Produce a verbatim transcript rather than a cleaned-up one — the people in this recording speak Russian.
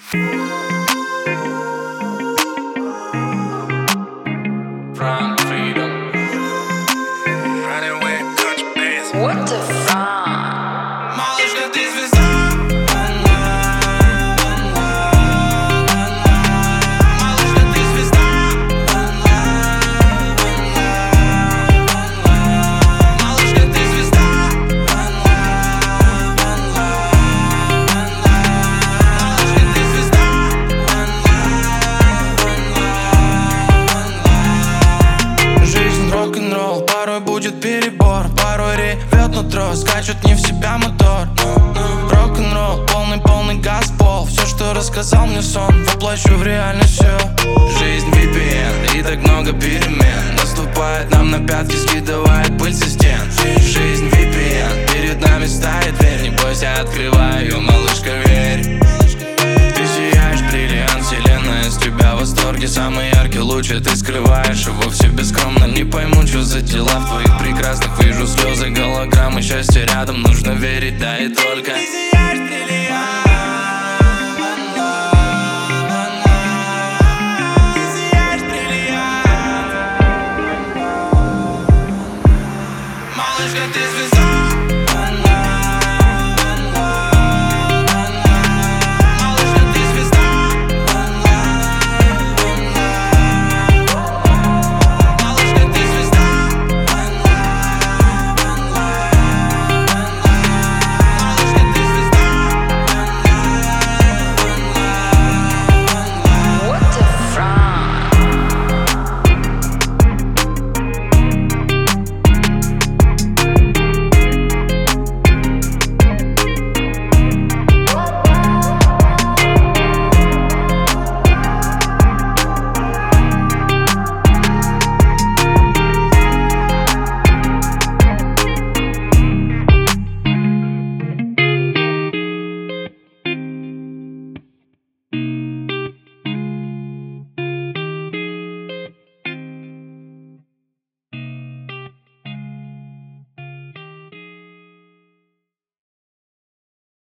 What the fuck? Малышка, ты звезда. Малышка, ты звезда. Малышка, ты звезда. Малышка, ты звезда. Жизнь рок-н-ролл, порой будет перебор, порой ревет нутро, скачет не в себя мотор. Рок-н-ролл, полный-полный газ, пол. Все, что рассказал мне сон, воплощу в реальность все. Жизнь ви пи эн, и так много перемен. Наступает нам на пятки, скидывает пыль со стен. Жизнь ви пи эн, перед нами ставит дверь. Не бойся, открывай ее, малышка, верь. Ты сияешь, бриллиант, вселенная из тебя в восторге. Самый яркий луч, и ты скрываешь его в себе скромно. Не пойму, что за дела в твоих прекрасных. Вижу слезы, голограммы, счастье рядом. Нужно верить, да и только. Ты сияешь, бриллиант. Ты сияешь, бриллиант. Малышка, ты звезда.